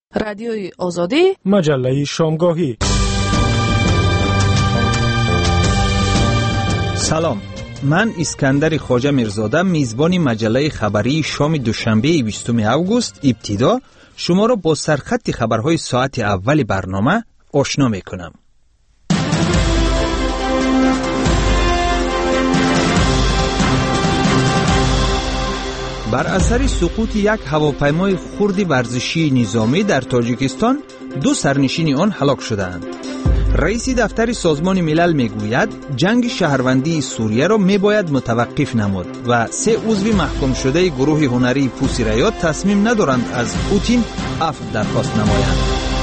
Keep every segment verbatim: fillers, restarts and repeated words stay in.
رادیوی آزادی، مجله شامگاهی. سلام، من اسکندر خواجه میرزاده میزبان مجله خبری شام دوشنبه بیستم اوگوست ابتدا شما را با سرخط خبرهای ساعت اول برنامه آشنا میکنم. بر اثر سقوط یک هواپیمای خرد ورزشی نظامی در تاجیکستان دو سرنشین آن هلاک شدند. رئیس دفتر سازمان ملل میگوید جنگ شهروندی سوریه را میباید متوقف نمود و سه عضو محکوم شده گروه هنری پوسی ریات تصمیم ندارند از پوتین عفو درخواست نمایند.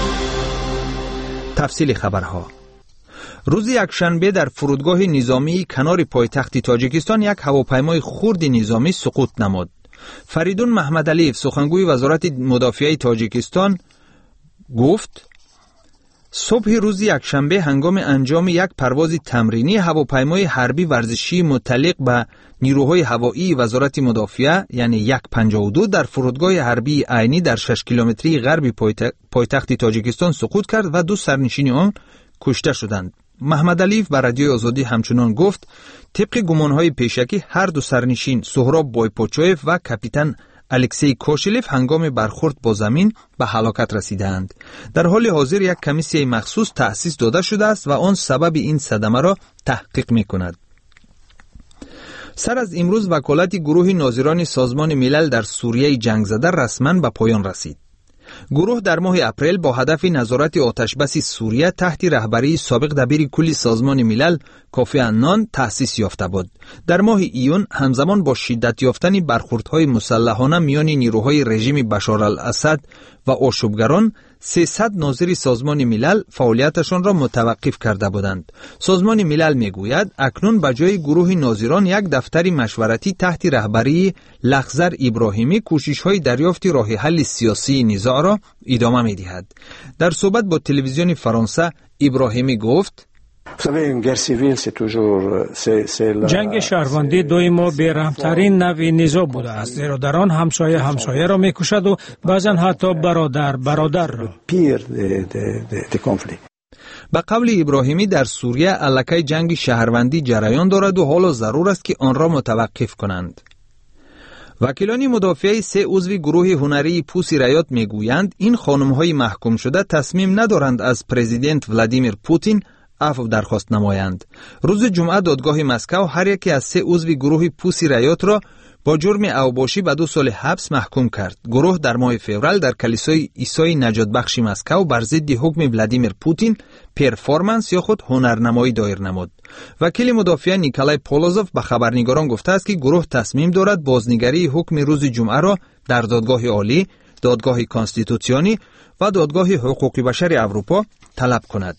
تفصیل خبرها. روز یکشنبه در فرودگاه نظامی کنار پایتخت تاجیکستان یک هواپیمای خرد نظامی سقوط نمود. فریدون محمد علیف سخنگوی وزارت مدافعه تاجیکستان گفت صبح روز یکشنبه هنگام انجام یک پرواز تمرینی هواپیمای حربی ورزشی متعلق به نیروهای هوایی وزارت مدافعه یعنی یک پنجاه و دو در فرودگاه حربی عینی در شش کیلومتری غربی پایتخت تاجیکستان سقوط کرد و دو سرنشین آن کشته شدند. محمد علیف بر رادیوی آزادی همچنان گفت طبق گمانهای پیشکی هر دو سرنشین سهراب بایپوچویف و کاپیتان الکسی کوشلیف هنگام برخورد با زمین به هلاکت رسیدند. در حال حاضر یک کمیسیه مخصوص تأسیس داده شده است و آن سبب این صدمه را تحقیق می‌کند. سر از امروز وکالت گروه ناظران سازمان ملل در سوریه جنگ زده رسما به پایان رسید. گروه در ماه اپریل با هدف نظارت آتشبس سوریه تحت رهبری سابق دبیر کل سازمان ملل کوفی عنان تأسیس یافته بود. در ماه ایون همزمان با شدت یافتن برخوردهای مسلحانه میان نیروهای رژیم بشار الاسد و آشوبگران سیصد ناظر سازمان ملل فعالیتشان را متوقف کرده بودند. سازمان ملل میگوید اکنون به جای گروه ناظران یک دفتر مشورتی تحت رهبری لخزر ابراهیمی کوشش‌های دریافت راه حل سیاسی نزاع را ادامه می‌دهد. در صحبت با تلویزیون فرانسه ابراهیمی گفت جنگ شهروندی دائما بی‌رحم‌ترین نوع نزاع بوده است، زیرا در آن همسایه همسایه را می‌کشد و بعضا حتی برادر برادر را. به قول ابراهیمی در سوریه الکی جنگ شهروندی جریان دارد و حالا ضرور است که آن را متوقف کنند. وکیلان مدافعه سه عضو گروه هنری پوسی ریات میگویند این خانم‌های محکوم شده تصمیم ندارند از پرزیدنت ولادیمیر پوتین عفو درخواست نمایند. روز جمعه دادگاه مسکو هر یکی از سه عضو گروه پوسی ریات را با جرم اوباشی به دو سال حبس محکوم کرد. گروه در ماه فوریه در کلیسای عیسی نجات بخش مسکو بر ضد حکم ولادیمیر پوتین پرفورمنس یا خود هنرنمایی دایر نمود. وکیل مدافع نیکولای پولوزوف به خبرنگاران گفته است که گروه تصمیم دارد بازنگری حکم روز جمعه را در دادگاه عالی، دادگاه کانستیتوسیونی و دادگاه حقوق بشر اروپا طلب کند.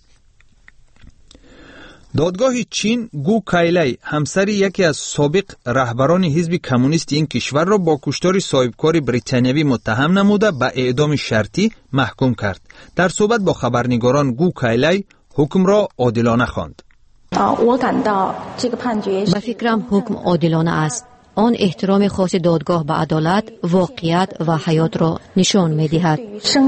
دادگاه چین گو کایلای همسر یکی از سابق رهبران حزب کمونیست این کشور را با کشتار صاحبکار بریتانیایی متهم نموده به اعدام شرطی محکوم کرد. در صحبت با خبرنگاران گو کایلای حکم را عادلانه خواند. به فکرم حکم عادلانه است. آن احترام خاص دادگاه به عدالت، واقعیت و حیات را نشان می‌دهد.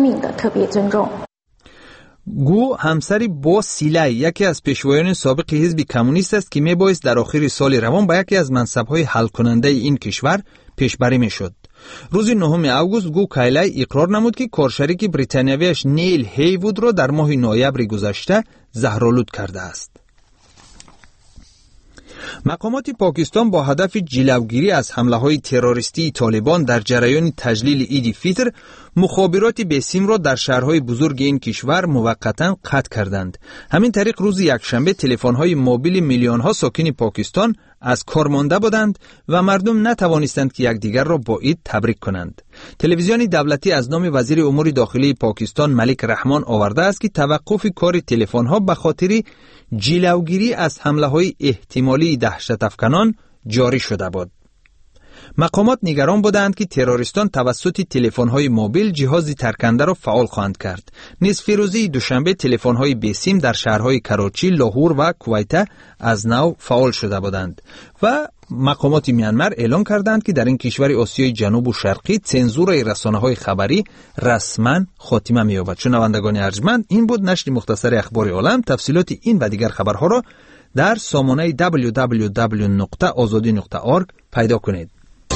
گو همسری با سیلای یکی از پیشوایان سابق حزب کمونیست است که میبایست در آخر سال روان به یکی از منصب‌های حل کننده این کشور پیشبری میشد. روز نهم اوگوست گو کایلای اقرار نمود که کارشریک بریتانیاییش نیل هیوود را در ماه نوامبر گذشته زهرآلود کرده است. مقامات پاکستان با هدف جلوگیری از حمله‌های تروریستی طالبان در جریان تجلیل عید فطر مخابرات بسیم را در شهرهای بزرگ این کشور موقتا قطع کردند. همین طریق روز یکشنبه تلفن‌های موبیل میلیون‌ها ساکن پاکستان از کار مانده بودند و مردم نتوانستند که یکدیگر را با عید تبریک کنند. تلویزیون دولتی از نام وزیر امور داخلی پاکستان ملک رحمان آورده است که توقف کار تلفن‌ها به خاطر جلوگیری از حمله‌های احتمالی دهشت افکنان جاری شده بود. مقامات نگران بودند که تروریستان توسط تلفن‌های موبیل جهاز ترکنده را فعال خواهند کرد. نصف روزی دوشنبه تلفن‌های بسیم در شهرهای کراچی، لاهور و کویت از نو فعال شده بودند و مقامات میانمار اعلام کردند که در این کشور آسیای جنوب و شرقی سانسور رسانه‌های خبری رسما خاتمه می‌یابد. شنوندگان ارجمند، این بود نشر مختصر اخبار عالم. تفصیلات این و دیگر خبرها را در سامانه دبلیو دبلیو دبلیو نقطه آزادی نقطه اورگ پیدا کنید.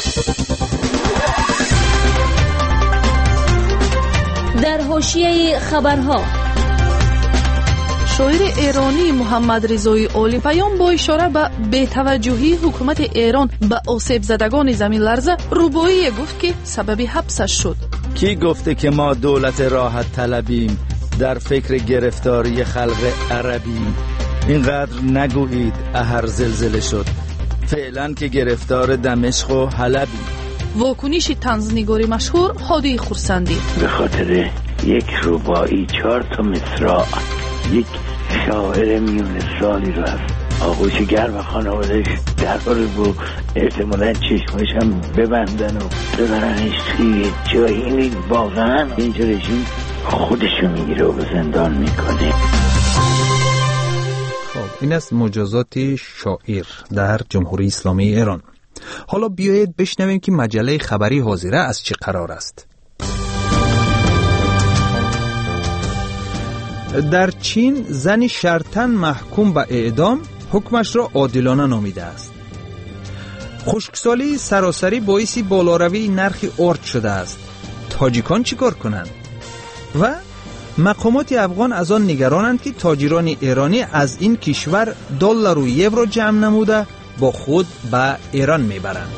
در حاشیه خبرها، شاعر ایرانی محمد رضای آلی پیام با اشاره به بی‌توجهی حکومت ایران به آسیب زدگان زمین لرزه رباعی گفت که سبب حبسش شد. کی گفته که ما دولت راحت طلبیم، در فکر گرفتاری خلق عربیم؟ اینقدر نگویید اهر زلزله شد، فعلا که گرفتار دمشق و حلبیم. واکنش طنزنگار مشهور هادی خورسندی: به خاطر یک رباعی چهار تا مصرع یک شاعر میون سالی رو از آغوش گرم و خانوادهش درباره بود احتمالا چشمش هم ببندن و ببرنش توی جایی. این واقعا اینجا رژیم خودشو میگیره و به زندان میکنه. خب این است مجازات شاعر در جمهوری اسلامی ایران. حالا بیایید بشنویم که مجله خبری حاضره از چه قرار است. در چین زنی شرطاً محکوم به اعدام حکمش را عادلانه نامیده است. خشکسالی سراسری باعث بالاروی نرخ ارد شده است. تاجیکان چیکار کنند؟ و مقامات افغان از آن نگرانند که تاجران ایرانی از این کشور دلار و یورو جمع نموده با خود به ایران میبرند.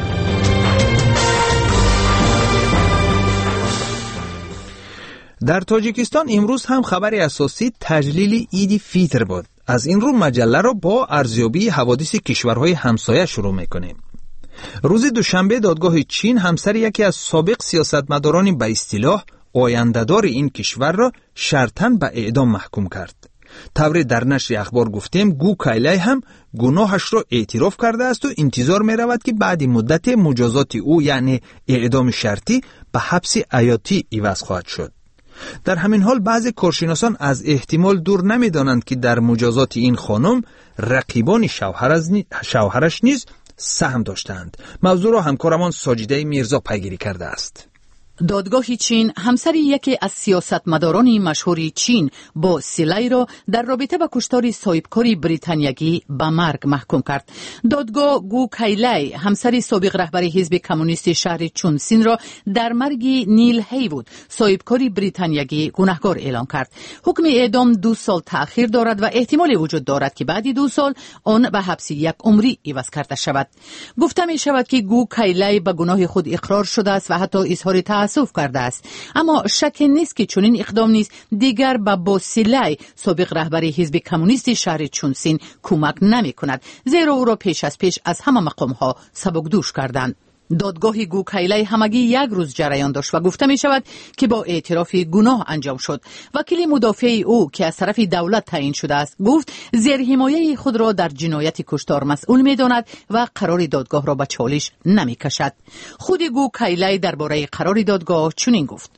در تاجیکستان امروز هم خبر اساسی تجلیل عید فیتر بود. از این رو مجله را با ارزیابی حوادث کشورهای همسایه شروع میکنیم. روز دوشنبه دادگاه چین همسر یکی از سابق سیاستمداران به اصطلاح آینده‌دار این کشور را شرطاً به اعدام محکوم کرد. طوری در نشر اخبار گفتیم گو کایلای هم گناهش را اعتراف کرده است و انتظار می رود که بعد مدت مجازات او یعنی اعدام شرطی به حبس حیاتی عوض خواهد شد. در همین حال بعضی کارشناسان از احتمال دور نمی دانند که در مجازات این خانم رقیبان شوهرش نیز سهم داشتند. موضوع را همکارمان ساجده میرزا پیگیری کرده است. دادگاه چین همسر یکی از سیاستمداران مشهور چین با سیلای را در رابطه با کشتار صاحبکاری بریتانیایی به مرگ محکوم کرد. دادگاه گو کایلای همسر سابق رهبر حزب کمونیست شهر چونسین را در مرگ نیل هیوود صاحبکاری بریتانیایی گناهکار اعلام کرد. حکم اعدام دو سال تأخیر دارد و احتمال وجود دارد که بعد دو سال آن به حبس یک عمری عوض کرده شود. گفته می شود که گو کایلای به گناه خود اقرار شده است و حتی اظهار تأسف کرده است، اما شک نیست که چنین اقدام نیز دیگر به باسیلای سابق رهبر حزب کمونیست شهر چونسین کمک نمی کند، زیرا او را پیش از پیش از همه مقام ها سبکدوش کردند. دادگاه گو کایلای همگی یک روز جریان داشت و گفته می شود که با اعتراف گناه انجام شد. وکیل مدافع او که از طرف دولت تعیین شده است گفت زیر حمایت خود را در جنایت کشتار مسئول می داند و قرار دادگاه را به چالش نمی کشد. خود گو کایلای درباره قرار دادگاه چنین گفت: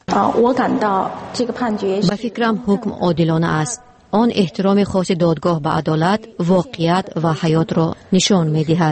به فکرم حکم عادلانه است. آن احترام خاص دادگاه به عدالت، واقعیت و حیات را نشان می دهد.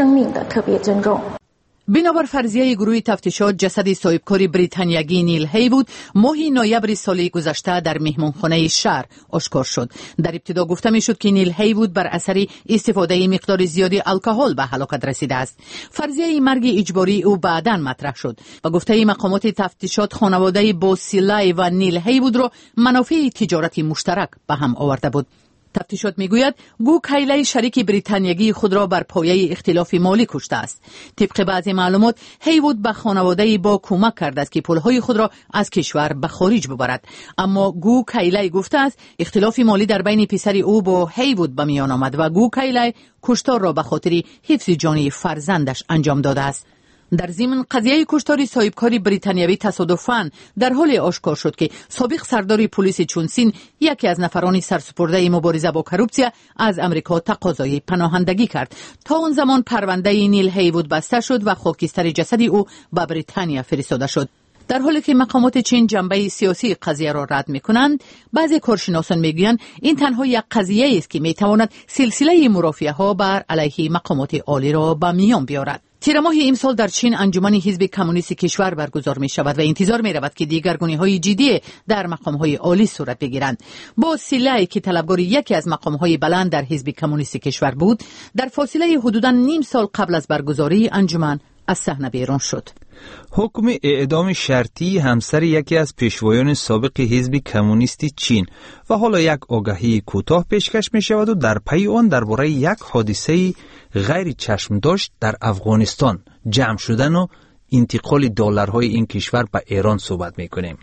بنابر فرضیه گروه تفتیشات جسد صاحبکار بریتانیایی نیل هیوود ماه نوامبر سال گذشته در مهمانخانه شهر آشکار شد. در ابتدا گفته می شد که نیل هیوود بر اثر استفاده مقدار زیادی الکل به هلاکت رسیده است. فرضیه مرگ اجباری او بعداً مطرح شد و گفته مقامات تفتیشات خانواده باسیلای و نیل هیوود را منافع تجارتی مشترک به هم آورده بود. تفتیشات میگوید گو کایلای شریک بریتانیایی خود را بر پایه اختلاف مالی کشته است. طبق بعضی معلومات هیوود به خانواده با کمک کرده است که پولهای خود را از کشور به خارج ببرد، اما گو کایلای گفته است اختلاف مالی در بین پسر او با هیوود به میان آمد و گو کایلای کشتار را به خاطر حفظ جان فرزندش انجام داده است. در ضمن قضیه کشتار صاحبکار بریتانیایی تصادفاً در حال آشکار شد که سابق سردار پلیس چونسین یکی از نفران سرسپرده مبارزه با کروپسیا از امریکا تقاضای پناهندگی کرد. تا آن زمان پرونده نیل هیوود بسته شد و خاکستر جسد او به بریتانیا فرستاده شد. در حالی که مقامات چین جنبه سیاسی قضیه را رد می‌کنند، بعضی کارشناسان میگویند این تنها یک قضیه است که می‌تواند سلسله مرافعه‌ها بر علیه مقامات عالی را به میان بیاورد. تیر ماه امسال در چین انجمن حزب کمونیست کشور برگزار می شود و انتظار می رود که دیگرگونی‌های جدی در مقام‌های عالی صورت بگیرند. با سیلای که طلبکار یکی از مقام‌های بلند در حزب کمونیست کشور بود، در فاصله حدوداً نیم سال قبل از برگزاری انجمن از صحنه بیرون شد. حکم اعدام شرطی همسر یکی از پیشوایان سابق حزب کمونیست چین و حالا یک آگهی کوتاه پیشکش می شود و در پی آن درباره یک حادثه غیر چشم داشت در افغانستان جمع شدن و انتقال دلارهای این کشور به ایران صحبت می کنیم.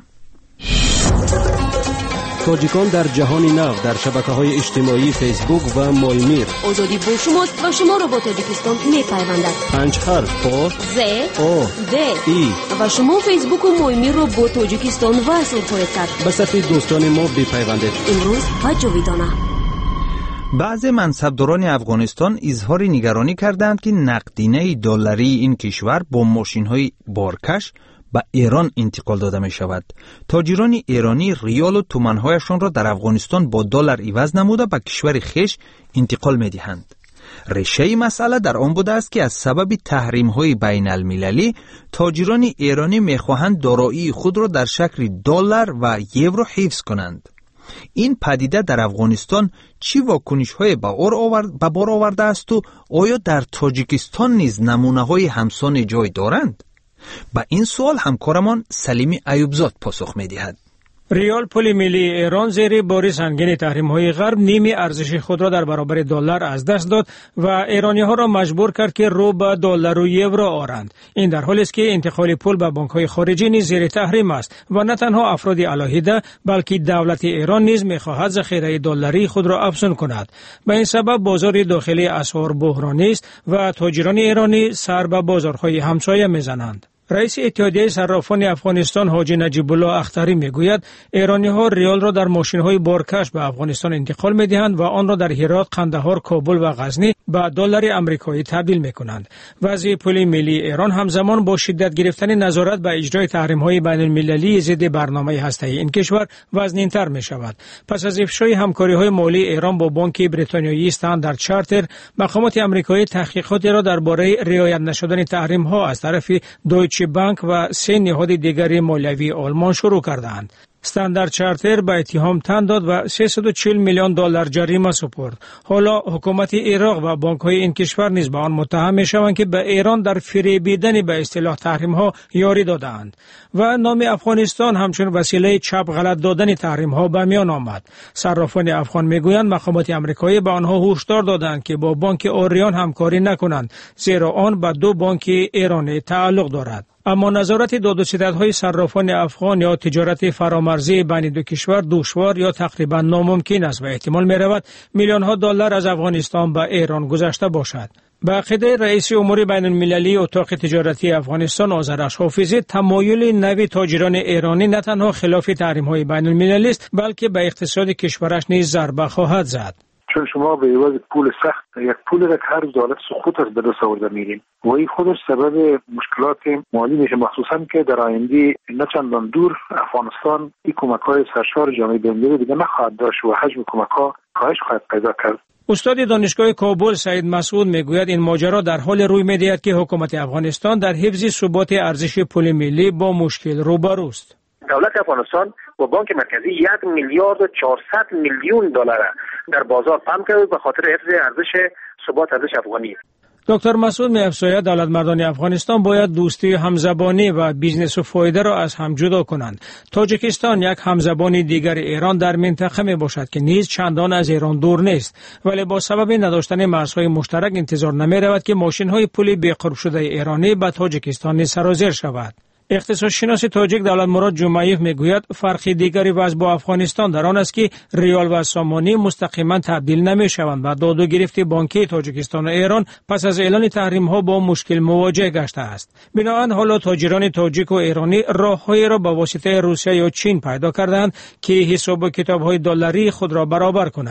تاجیکان در جهان نو در شبکه‌های اجتماعی فیسبوک و مایمیر. آزادی با شماست و شما را با تاجیکستان می‌پیوندد. پنج حرف پا ز او د ای و شما فیسبوک و مایمیر را با تاجیکستان وصل خواهید کرد. به صفحه دوستان ما بپیوندید. امروز و جاویدانه. بعضی منصبداران افغانستان اظهار نگرانی کردند که نقدینه دلاری این کشور با ماشین‌های بارکش به ایران انتقال داده می شود. تاجران ایرانی ریال و تومن‌هایشان را در افغانستان با دلار عوض نموده به کشور خویش انتقال می دهند. ریشه مسئله در آن بوده است که از سبب تحریم‌های بین المللی تاجران ایرانی می خواهند دارایی خود را در شکل دلار و یورو حفظ کنند. این پدیده در افغانستان چی واکنش‌های به بار آورده است و آیا در تاجیکستان نیز نمونه‌های همسان جای دارند؟ با این سوال همکارمان سلیمی ایوبزاد پاسخ می‌دهد. ریال پول ملی ایران زیر بار سنگین تحریم‌های غرب نیمی ارزش خود را در برابر دلار از دست داد و ایرانی‌ها را مجبور کرد که رو به دلار و یورو آورند. این در حالی است که انتقال پول به بانک‌های خارجی نیز زیر تحریم است و نه تنها افراد علاهیده بلکه دولت ایران نیز می‌خواهد ذخیره دلاری خود را افزون کند. به این سبب بازار داخلی اسعار بحرانی است و تاجران ایرانی سر به بازارهای همسایه می‌زنند. رئیس اتحادیه صرافان افغانستان حاجی نجیب الله اختری میگوید ایرانی‌ها ریال را در ماشین‌های بارکش به افغانستان انتقال می‌دهند و آن را در هرات، قندهار، کابل و غزنی به دلار آمریکایی تبدیل می‌کنند. وضع پول ملی ایران همزمان با شدت گرفتن نظارت به اجرای تحریم‌های بین‌المللی ضد برنامه هسته‌ای این کشور وزنین‌تر می‌شود. پس از افشای همکاری‌های مالی ایران با بانک بریتانیایی استاندارد چارتر، مقامات آمریکایی تحقیقاتی را درباره رعایت نشدن تحریم‌ها از طرف دویچه بانک و سه نهاد دیگری مالیوی آلمان شروع کردند. استاندارد چارتر به اتهام تن داد و سیصد و چهل میلیون دلار جریمه سپرد. حالا حکومت عراق و بانک‌های این کشور نیز به آن متهم می‌شوند که به ایران در فریبیدن به اصطلاح تحریم‌ها یاری دادند و نام افغانستان همچون وسیله چپ غلط دادن تحریم‌ها به میان آمد. صرافان افغان می‌گویند مقامات آمریکایی به آنها هشدار دادند که با بانک آریان همکاری نکنند زیرا آن به دو بانک ایرانی تعلق دارد. اما نظارت داد و ستدهای صرافان افغان یا تجارت فرامرزی بین دو کشور دشوار یا تقریبا ناممکن است و احتمال می رود میلیون ها دلار از افغانستان به ایران گذشته باشد. به عقیده رئیس امور بین المللی اتاق تجارتی افغانستان آذرش حافظی، تمایل نوی تاجران ایرانی نه تنها خلاف تحریم های بین المللی است بلکه به اقتصاد کشورش نیز ضربه خواهد زد. چون شما به عوض پول سخت یک پول را که هر روز دولت سقوط از به دست آورده میرین و این خودش سبب مشکلات مالی میشه، مخصوصا که در آینده نه چندان دور افغانستان این کمک‌های سرشار جامعه بین‌المللی دیگه نخواهد داشت و حجم کمک‌ها کاهش خواهد پیدا کرد. استاد دانشگاه کابل سعید مسعود میگوید این ماجرا در حال روی می‌دهد که حکومت افغانستان در حفظ ثبات ارزش پول ملی با مشکل روبروست. دولت افغانستان با بانک مرکزی یک میلیارد و چهارصد میلیون دلار در بازار پمپ کرد به خاطر حفظ ارزش ثبات ارزش افغانی. دکتر مسعود می‌افزاید دولت مردان افغانستان باید دوستی همزبانی و بیزنس و فایده را از هم جدا کنند. تاجیکستان یک همزبان دیگر ایران در منطقه می باشد که نیز چندان از ایران دور نیست، ولی با سبب نداشتن مرزهای مشترک انتظار نمی رود که ماشین‌های پولی بی‌قرب شده ایرانی به تاجیکستان سرازیر شود. اقتصادشناس تاجیک دولت مراد جمعیف میگوید فرق دیگری وضع با افغانستان در آن است که ریال و سامانی مستقیما تبدیل نمی‌شوند و داد و گرفت بانکی تاجیکستان و ایران پس از اعلان تحریم‌ها با مشکل مواجه گشته است. بنابراین حالا تاجران تاجیک و ایرانی راه‌هایی را با واسطه روسیه یا چین پیدا کردند که حساب و کتاب‌های دلاری خود را برابر کنند.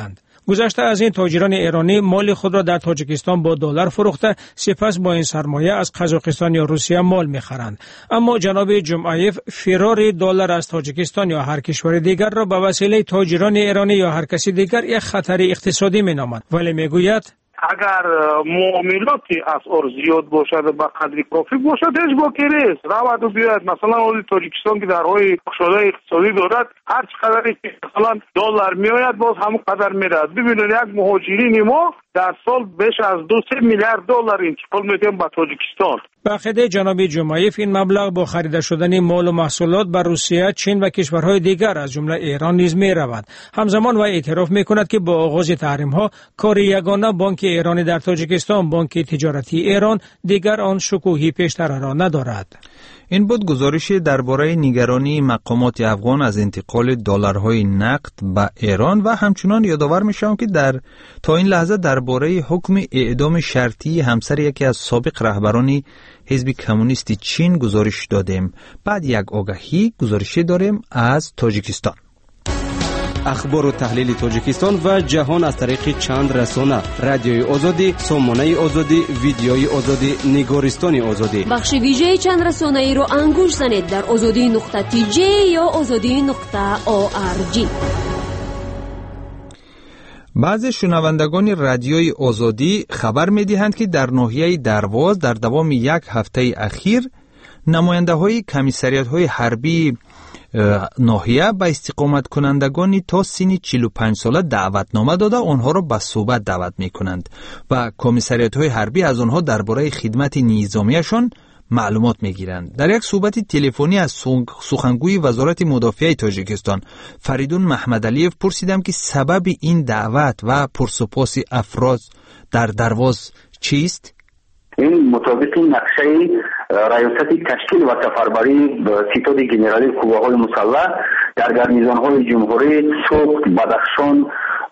گذشته از این تاجران ایرانی مال خود را در تاجیکستان با دلار فروخته سپس با این سرمایه از قزاقستان یا روسیه مال می‌خرند. اما جناب جمعیف فرار دلار از تاجیکستان یا هر کشور دیگر را به وسیله تاجران ایرانی یا هر کسی دیگر یک خطر اقتصادی می‌نامند، ولی میگوید اگر معاملاتی از اور زیاد باشد و به قدری کافی باشد هیچ باکی نیست. رود و بیاید مثلا اول تاجیکستان که درهای شده اقتصادی دارد هر چقدری که مثلا دلار میآید باز همون قدر میرد. ببینید یک مهاجرین ما در سال بیش از دو سه میلیارد دلار انتقال میدیم به تاجیکستان. به عقیده جناب جمعیف این مبلغ با خریده شدن مال و محصولات به روسیه، چین و کشورهای دیگر از جمله ایران نیز می رود. همزمان و اعتراف می کند که با آغاز تحریم ها کار یگانه بانک ایرانی در تاجیکستان، بانک تجارتی ایران، دیگر آن شکوهی پیشتر را ندارد. این بود گزارش درباره نگرانی مقامات افغان از انتقال دلارهای نقد به ایران و همچنان یادآور میشم که در تا این لحظه درباره حکم اعدام شرطی همسر یکی از سابق رهبران حزب کمونیست چین گزارش دادیم. بعد یک آگهی گزارشی داریم از تاجیکستان. اخبار و تحلیل تاجیکستان و جهان از طریق چند رسانه: رادیوی آزادی، سامانه آزادی، ویدیوی آزادی، نگارستان آزادی. بخش ویژه چند رسانه ای رو انگوش زنید در آزادی نقطه تی جی یا آزادی نقطه او آر جی. بعضی شنوندگان رادیوی آزادی خبر می‌دهند که در ناحیه درواز در دوام یک هفته اخیر نماینده های کمیسریات های حربی ناحیه به استقامت کنندگانی تا سن چهل و پنج ساله دعوتنامه داده آنها را به صحبت دعوت می کنند و کمیسریات های حربی از آنها درباره خدمت نظامیشان معلومات می گیرند. در یک صحبت تلفنی از سخنگوی وزارت مدافعه تاجیکستان فریدون محمدعلیف پرسیدم که سبب این دعوت و پرسپاس افراد در درواز چیست؟ این مطابق نقشه ریاست تشکیل و سفربری ستاد گنرالی قوه‌های مسلح در گارنیزون‌های جمهوری سوخت، بدخشان،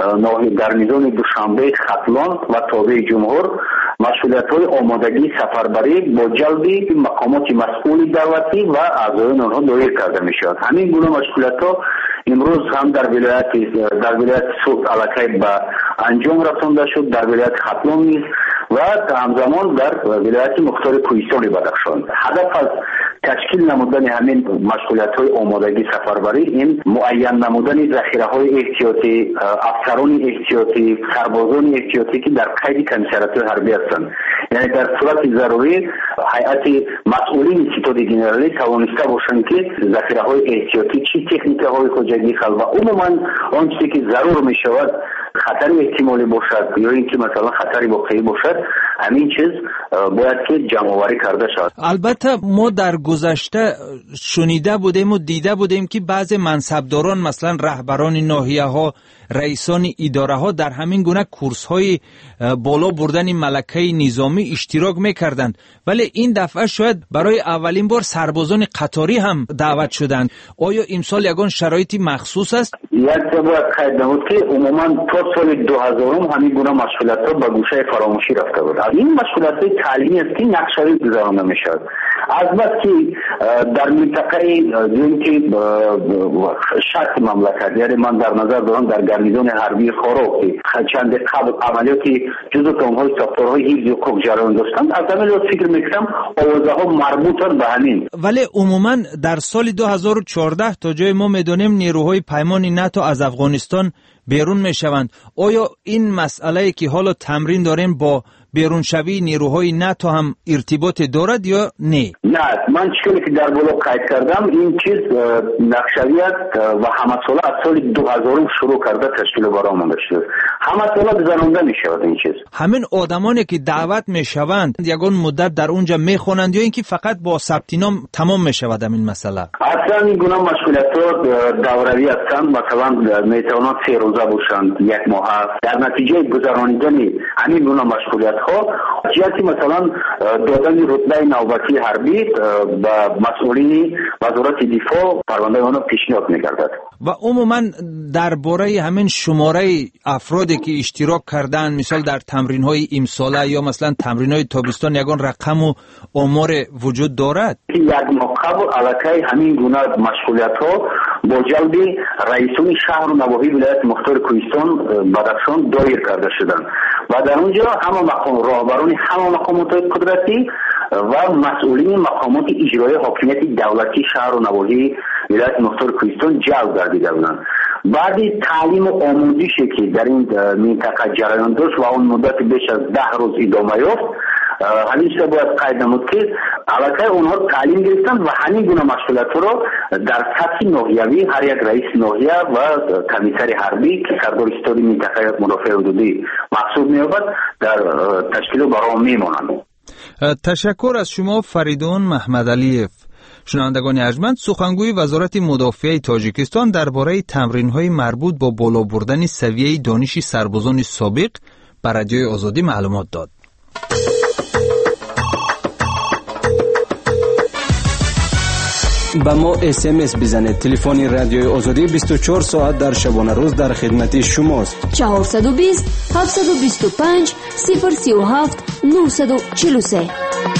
گارنیزون دوشنبه، ختلان و تابع جمهور مسئولیت‌های آمادگی سفربری با جلب مقامات مسئول دولتی و اعضایان آنها دایر کرده می‌شود. همین گونه مسئولیت‌ها امروز هم در ولایت در ولایت سوخت علاقه به انجام رسانده شد، در ولایت ختلان نیز و همزمان در ولایت مختار کوهستان بدخشان. هدف از تشکیل نمودن همین مسئولیت‌های آمادگی سفربری این معین نمودن ذخیره‌های احتیاطی، افسران احتیاطی، سربازان احتیاطی که در قید کمیسریات حربی هستند. یعنی در صورت ضروری هیئت مسئولین ستاد گنرالی توانسته باشند که ذخیره‌های احتیاطی چی تکنیک‌های خوجگی خل و عموما آن چیزی که ضرور می‌شود خطر احتمالی باشد یا اینکه مثلا خطری واقعی باشد همین چیز باید که جمع‌آوری کرده شود. البته ما در گذشته شنیده بودیم و دیده بودیم که بعضی منصبداران مثلا رهبران ناحیه‌ها، رئیسان اداره ها در همین گونه کورس های بالا بردن ملکه نظامی اشتراک میکردند، ولی این دفعه شاید برای اولین بار سربازان قطاری هم دعوت شدند. آیا امسال یگان شرایطی مخصوص است؟ یک باید قید نمود که عموما تا سال دو هزار همین گونه مسئولیت‌ها به گوشه فراموشی رفته بود. این مسئولیت‌های تعلیمی است که نقشه‌ای گذرانده میشد. البته که در منطقه جایی که شرق مملکت، یعنی من در نظر دارم در گارنیزون حربی خاروق که چند قبل عملیاتی جزو کامهای ساختارهای حفظ حقوق جریان داشتند، از همین لحاظ فکر میکنم آوازه ها مربوطن به همین. ولی عموما در سال دو هزار و چهارده تا جای ما میدونیم نیروهای پیمان ناتو از افغانستان بیرون میشوند. آیا این مسئله که حالا تمرین داریم با بیرون شوی نیروهای ناتو هم ارتباط دارد یا نه؟ نه، من چیزی که در بالا قید کردم این چیز نقشویت و همساله از سال دو هزار شروع کرده تشکیل برآمده شده. همساله بزننده می شود این چیز. همین آدمانی که دعوت می شوند یگان مدت در اونجا می خوانند یا اینکه فقط با ثبت نام تمام می شود این مسئله؟ اصلا این گونه مسئولیت‌ها دوروی هستند، مثلا می توانند سه روزه باشند، یک ماه. در نتیجه گذراندن همین گونه مسئولیت ها جهتی مثلا دادن رتبه نوبتی حربی به مسئولین وزارت دفاع پرونده آنها پیشنهاد می‌گردد. و عموما درباره همین شماره افرادی که اشتراک کردن مثال در تمرین‌های امساله یا مثلا تمرین‌های تابستان یگان رقم و آمار وجود دارد؟ یک موقع علاقه همین گونه مشغولیت‌ها با جلب رئیسان شهر و نواحی ولایت مختار کوهستان بدخشان دایر کرده شدند و در اونجا همه مقام راهبران همه مقامات قدرتی و مسئولین مقامات اجرایی حاکمیت دولتی شهر و نواحی ولایت مختار کوهستان جلب گردیده بودند. بعد تعلیم و آموزشی که در این منطقه جریان داشت و اون مدت بیش از ده روز ادامه یافت، همیشه باید قید نمود که علاقه اونها تعلیم گرفتن و همین گونه مشغولیت را در سطح ناحیوی هر یک رئیس ناحیه و کمیسر حربی که سردار استاد منطقه مدافع حدودی محسوب می‌یابد در تشکیل برنامه میمانند. تشکر از شما فریدون محمدعلیف. شنوندگان ارجمند، سخنگوی وزارت مدافع تاجیکستان درباره تمرین‌های مربوط با بالا بردن سویه دانش سربازان سابق بر رادیوی آزادی معلومات داد. با ما اس ام اس بزنید. تلفن رادیوی آزادی بیست و چهار ساعت در شبانه روز در خدمت شماست. چهارصد و بیست هفتصد و بیست و پنج صفر سی و هفت نهصد و چهل و سه.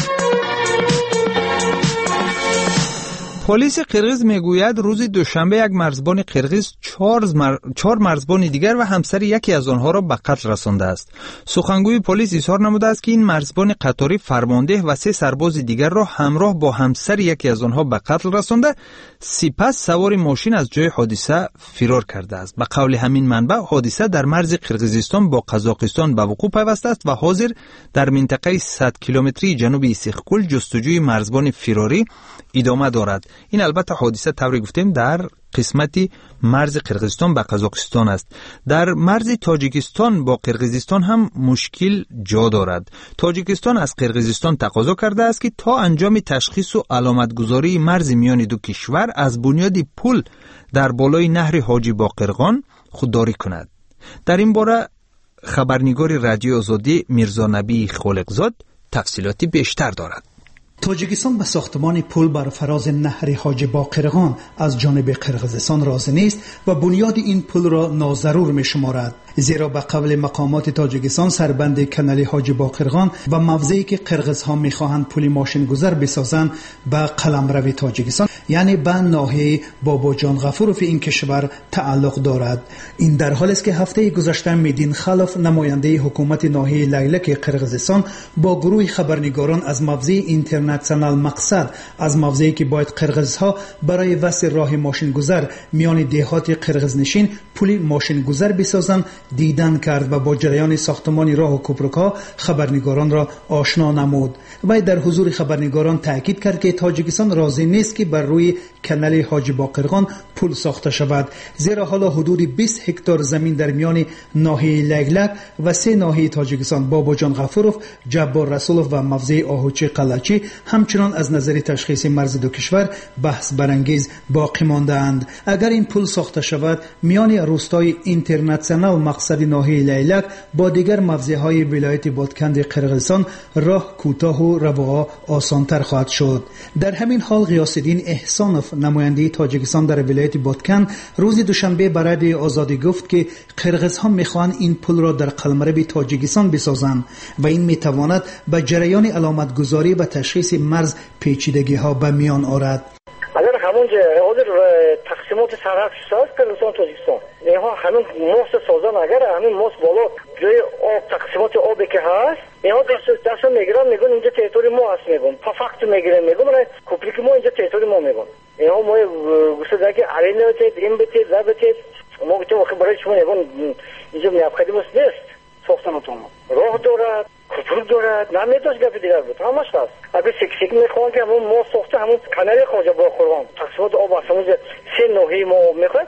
پلیس قرقیز میگوید روز دوشنبه یک مرزبان قرقیز چهار مر... چهار مرزبان دیگر و همسر یکی از آنها را به قتل رسانده است. سخنگوی پلیس اظهار نموده است که این مرزبان قطاری فرمانده و سه سرباز دیگر را همراه با همسر یکی از آنها به قتل رسانده، سپس سوار ماشین از جای حادثه فرار کرده است. به قول همین منبع حادثه در مرز قرقیزستان با قزاقستان به وقوع پیوسته است و حاضر در منطقه صد کیلومتری جنوب ایسیخکول جستجوی مرزبان فراری ادامه دارد. این البته حادثه طوری گفتیم در قسمتی مرز قرقیزستان با قزاقستان است. در مرز تاجیکستان با قرقیزستان هم مشکل جا دارد. تاجیکستان از قرقیزستان تقاضا کرده است که تا انجام تشخیص و علامتگذاری مرز میان دو کشور از بنیاد پل در بالای نهر حاجی باقرغان خودداری کند. در این باره خبرنگار رادیو آزادی میرزا نبی خالقزاد تفصیلاتی بیشتر دارد. تاجیکستان به ساختمان پل بر فراز نهر حاجی باقرغان از جانب قرقیزستان راضی نیست و بنیاد این پل را ناضرور می شمارد، زیرا به قول مقامات تاجیکستان سربند کانال حاجی باقرغان و موضعی که قرقیزها می‌خواهند پل ماشین گذر بسازند به قلمرو تاجیکستان یعنی به ناحیه بابا جان غفورف این کشور تعلق دارد. این در حالی است که هفته گذشته میدین خلف نماینده حکومت ناحیه لیلک قرقیزستان با گروه خبرنگاران از موضع اینترنشنال مقصد از موضعی که باید قرقیزها برای وصل راه ماشین گذر میان دهات قرقیزنشین پل ماشین گذر بسازند دیدن کرد و با جریان ساختمان راه و کوپرک‌ها خبرنگاران را آشنا نمود. و در حضور خبرنگاران تاکید کرد که تاجیکستان راضی نیست که بر روی کانال حاجی باقرغان پل ساخته شود، زیرا حالا حدود بیست هکتار زمین در میان ناحیه لگلک و سه ناحیه تاجیکستان بابا جان غفورف، جبار رسولف و موضع آهوچی قلچی همچنان از نظر تشخیص مرز دو کشور بحث برانگیز باقی مانده اند. اگر این پل ساخته شود میان روستای اینترنشنال مقصد ناحیه لیلک با دیگر موضع‌های ولایت بادکند قرقیزستان راه کوتاه و رفاه آسان‌تر خواهد شد. در همین حال غیاث‌الدین احسانوف نماینده تاجیکستان در ولایت بادکند روز دوشنبه برای آزادی گفت که قرقیزها می‌خواهند این پل را در قلمرو تاجیکستان بسازند و این می‌تواند به جریان علامتگذاری و تشخیص مرز پیچیدگی‌ها به میان آورد. اگر همون حاضر تقسیمات سرحد ساز قرقیزستان تاجیکستان اینها همین موست سازن، اگر همین موست بالا جای آب تقسیمات آبی که هست اینها دست دست میگیرن میگن اینجا تریتوری ما هست، میگن پا فقط میگیرن میگن من کوپلیک ما اینجا تریتوری ما میگن اینها ما گوشه دیگه علی نوتید این بتید لا بتید ما گفتم واقعا برای شما میگن اینجا میابخدی مست نیست ساختمانتون راه دارد کوپل دارد نمیداش گپ دیگر بود همش هست. اگه سیکسیک میخوان که همون ما ساخته همون کانال حاجی باقرغان تقسیمات آب اصلا سه ناحیه ما میخواد گیر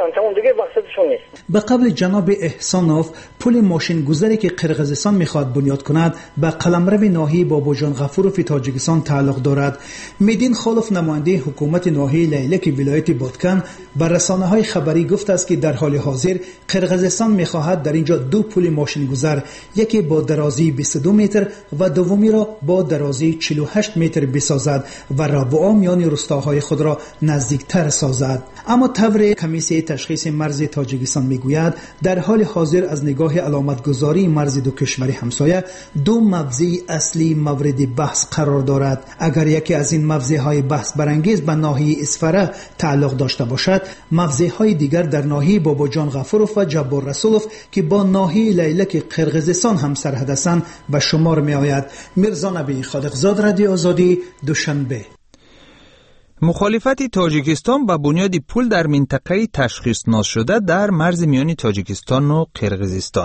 میرن، تمام دیگه مقصدشون نیست. به قبل جناب احسانوف پل ماشین گذری که قرقیزستان میخواد بنیاد کند به قلمرو ناحیه باباجان غفوروف تاجیکستان تعلق دارد. میدین خالف نماینده حکومت ناحیه لیلک ولایت بادکن بر رسانه‌های خبری گفت است که در حال حاضر قرقیزستان میخواهد در اینجا دو پل ماشین گذر، یکی با درازی بیست و دو متر و دومی را با درازی چهل و هشت متر بسازد و رابعه میان روستاهای خود را نزدیکتر سازد. اما طور کمیسیه تشخیص مرز تاجیکستان میگوید در حال حاضر از نگاه علامتگذاری مرز دو کشور همسایه دو موضع اصلی مورد بحث قرار دارد. اگر یکی از این موضع‌های بحث برانگیز به ناحیه اسفره تعلق داشته باشد، موضع‌های دیگر در ناحیه باباجان غفوروف و جبار رسولوف که با ناحیه لیلک قرقیزستان هم سرحد هستند به شمار میآید. میرزا نبی خالقزاد، رادیو آزادی، دوشنبه. مخالفت تاجیکستان به بنیاد پل در منطقه تشخیص ناشده در مرز میان تاجیکستان و قرقیزستان.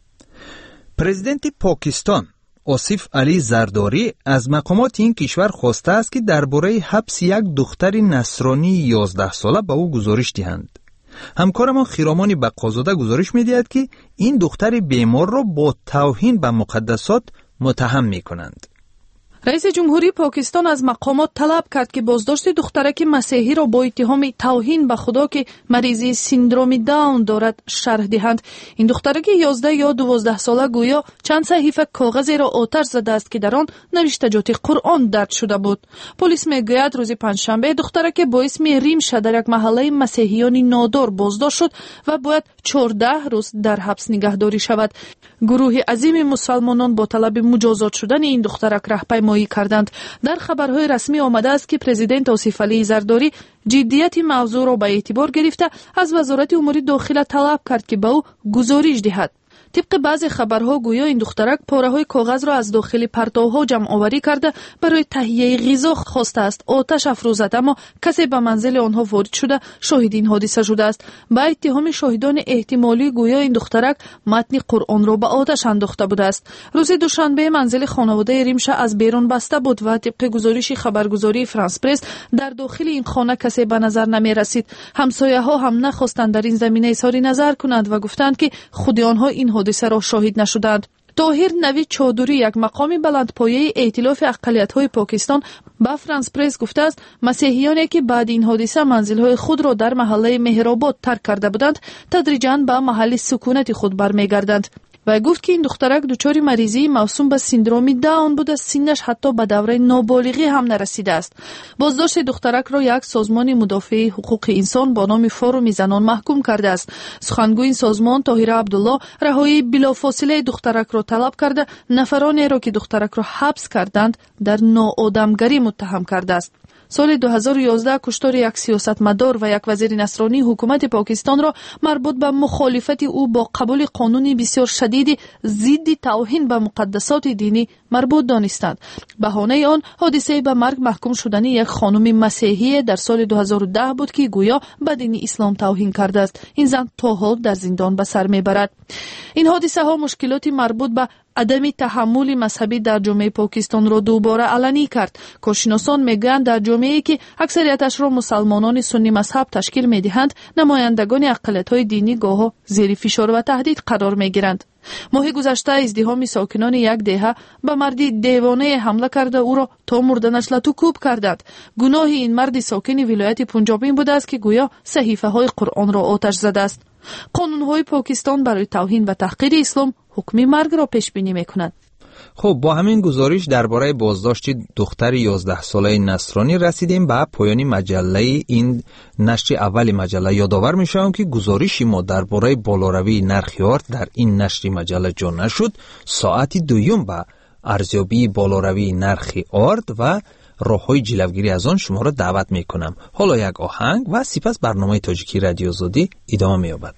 پرزیدنت پاکستان آصف علی زرداری از مقامات این کشور خواسته است که درباره حبس یک دختر نصرانی یازده ساله به او گزارش دهند. همکار ما خیرامان بقازاده گزارش می‌دهد که این دختر بیمار را با توهین به مقدسات متهم می‌کنند. رئیس جمهوری پاکستان از مقامات طلب کرد که بازداشت دخترک مسیحی را با اتهام توهین به خدا که مریضی سیندروم داون دارد شرح دهند. این دخترک یازده یا دوازده ساله گویا چند صحیفه کاغذی را آتش زده است که در آن نوشتجات قرآن درج شده بود. پلیس میگوید روز پنجشنبه دخترک با اسم ریمشا در یک محله مسیحیان نادار بازداشت شد و باید چهارده روز در حبس نگهداری شود. گروه عظیم مسلمانان با طلب مجازات شدن این دخترک راهپیمایی کردند. در خبرهای رسمی آمده است که پرزیدنت آصف علی زرداری جدیت موضوع را به اعتبار گرفته از وزارت امور داخله طلب کرد که به او گزارش دهد. طبق بعضی خبرها گویا این دخترک پاره‌های کاغذ را از داخل پرتوها جمع آوری کرده برای تهیه غذا خواسته است آتش افروزد، اما کسی به منزل آنها وارد شده شاهد این حادثه شده است. با اتهام شاهدان احتمالی گویا این دخترک متن قرآن را به آتش انداخته بوده است. روز دوشنبه منزل خانواده ریمشا از بیرون بسته بود و طبق گزارش خبرگزاری فرانس پرس در داخل این خانه کسی به نظر نمی رسید. همسایه‌ها هم نخواستند در این زمینه اظهار نظر کنند و گفتند که خود آنها این حادثه را شاهد نشدند. طاهر نوید چادری، یک مقام بلندپایه ائتلاف اقلیت‌های پاکستان، با فرانس پرس گفته است مسیحیانی که بعد این حادثه منزل‌های خود را در محله مهرآباد ترک کرده بودند تدریجاً به محل سکونت خود برمیگردند. و گفت که این دخترک دچار مریضی موسوم به سیندروم داون بوده، سنش حتی به دوره نابالغی هم نرسیده است. بازداشت دخترک را یک سازمان مدافع حقوق انسان با نام فوروم زنان محکوم کرده است. سخنگوی این سازمان طاهره عبدالله رهایی بلافاصله دخترک را طلب کرده نفرانی را که دخترک را حبس کردند در ناآدمگری متهم کرده است. سال دو هزار و یازده کشتار یک سیاستمدار و یک وزیر نصرانی حکومت پاکستان را مربوط به مخالفت او با قبول قانون بسیار شدید ضد توهین به مقدسات دینی مربوط دانستند. بهانه آن حادثه به مرگ محکوم شدن یک خانم مسیحی در سال دو هزار و ده بود که گویا به دین اسلام توهین کرده است. این زن تا حال در زندان به سر میبرد. این حادثه ها مشکلاتی مربوط به عدم تحمل مذهبی در جامعه پاکستان را دوباره علنی کرد. کارشناسان میگویند در جامعه‌ای که اکثریتش را مسلمانان سنی مذهب تشکیل میدهند، نمایندگان اقلیت‌های دینی گاهی زیر فشار و تهدید قرار میگیرند. ماه گذشته ازدحام ساکنان یک دهه به مردی دیوانه حمله کرده او را تا مردنش لطوکوب کردند. گناه این مرد ساکن ولایت پنجاب این بوده است که گویا صحیفه های قرآن را آتش زده است. قانون های پاکستان برای توهین و تحقیر اسلام حکم مرگ را پیش بینی می‌کند. خب با همین گزارش درباره بازداشت دختر یازده ساله نصرانی رسیدیم به پایان مجله. این نشر اول مجله. یادآور میشم که گزارش ما درباره بالاروی نرخ آرد در این نشر مجله جا نشد. ساعت دوم به ارزیابی بالاروی نرخ آرد و راه‌های جلوگیری از آن شما را دعوت میکنم. حالا یک آهنگ و سپس برنامه تاجیکی رادیو آزادی ادامه می‌یابد.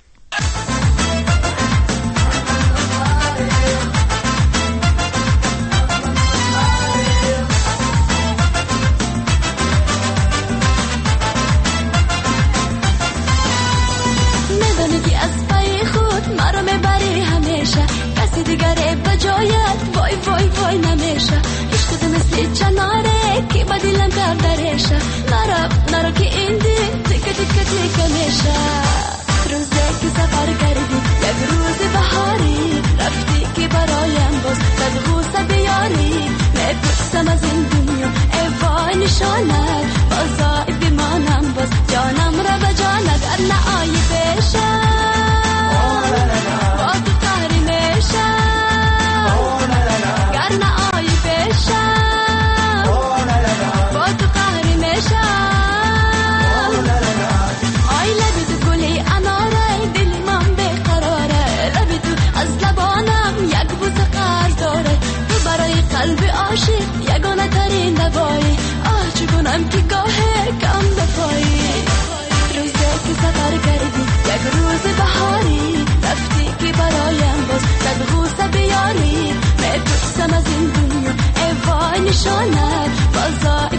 وای وای وای نمیشه عشق تو مثل چناره که با دلم کار درشه نرا نرا که این دل تکه تکه تکه میشه سفر کردی یک روز بهاری رفتی که برایم باز صد غوصه بیاری میپرسم از این دنیا ای وای نشانت بازای بمانم باز جانم را به جان اگر نه آیی پیشم با تو قهری میشم گر نه آیی پیشم با تو قهری میشم آی لبی تو گلی اناره دل من بیقراره لبی تو از لبانم یک بوس قرض داره تو برای قلب عاشق یگانه ترین دوایی آه چگونم که گاهی کم دفایی روزه که سفر کردی یک روز بهاری رفتی که برایم باز صد غوصه بیاری میپرسم از این دنیا ای وای نشانت بازا